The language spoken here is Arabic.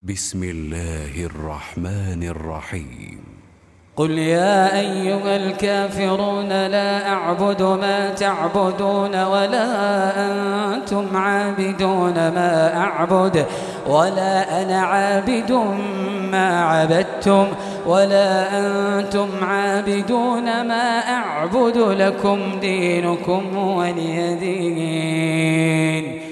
بسم الله الرحمن الرحيم. قل يا أيها الكافرون لا أعبد ما تعبدون ولا أنتم عابدون ما أعبد ولا أنا عابد ما عبدتم ولا أنتم عابدون ما أعبد لكم دينكم ولي دين.